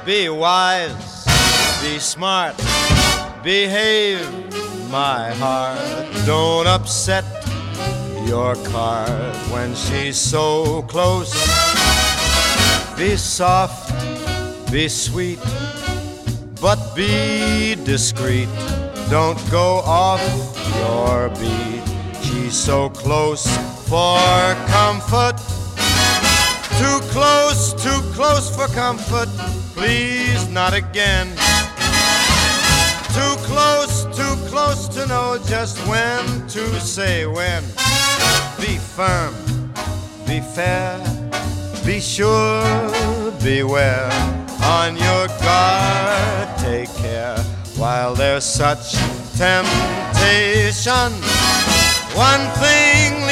Be wise, be smart, behave, my heart. Don't upset your card when she's so close. Be soft, be sweet, but be discreet. Don't go off your beat. She's so close for comfort. Too close for comfort. Please, not again. Too close to know just when to say when. Be firm, be fair, be sure, beware. On your guard, take care while there's such temptation. One thing